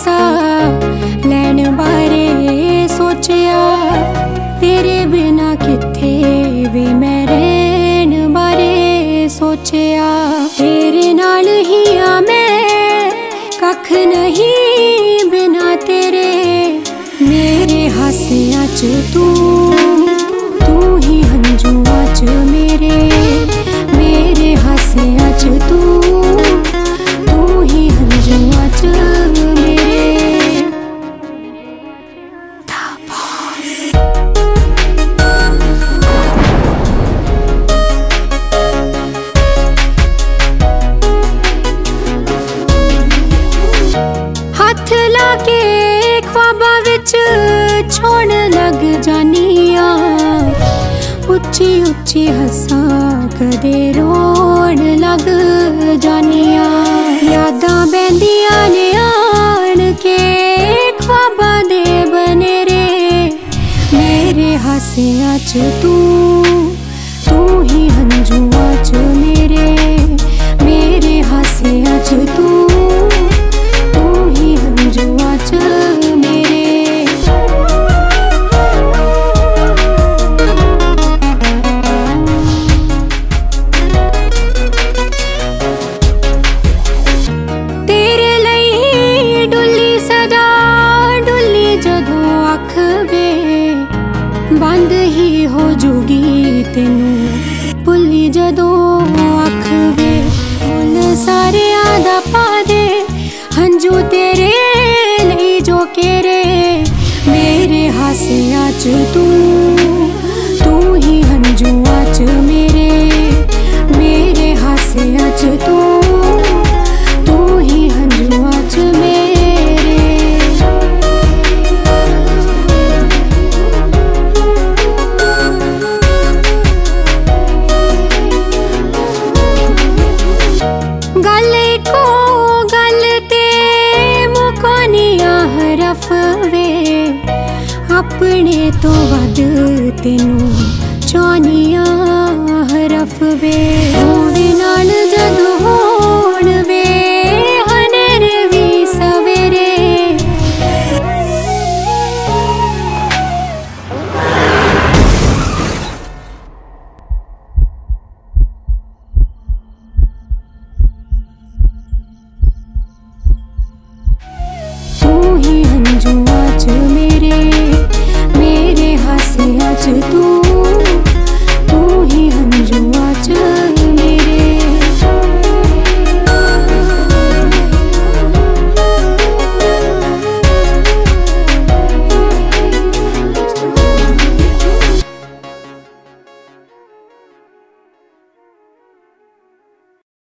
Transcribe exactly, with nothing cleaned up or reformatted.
सा लैन बारे सोचिया, तेरे बिना किथे वे मैं रहन बारे सोचिया। तेरे नाल ही आ मैं कख नहीं बिना तेरे, मेरे हासियां च तू तू ही हंजुआं च मेरे, मेरे हासियां च तू तू ही हंजुआं च मेरे। हथ लाके ख्वाबां विच छोड़ लग जानिया, उच्ची उच्ची हस्सां कदे रोण लग जानिया। यादां बैंदियां ने आण के ख्वाबां दे बनेरे, मेरे हासियां च तू तू ही हंजुआं च मेरे, मेरे हासियां च तू तू ही हंजुआं च मेरे। तेरे लई डुल्ली सदा डुल्ली जदों अख वे, बंद ही हो जूगी तेनू भुल्ली जदों अख वे। मुल सारियां दा पा दे हंजू तेरे लई जो केरे, मेरे हासियां च तू तू ही हंजुआं च मेरे, मेरे हासियां च तू तू ही हंजुआं च मेरे। गल को गल ते मुकानियां हरफ वे, अपने तो वध तेनू चाहनियां हरफ वे। होवे नाल जदों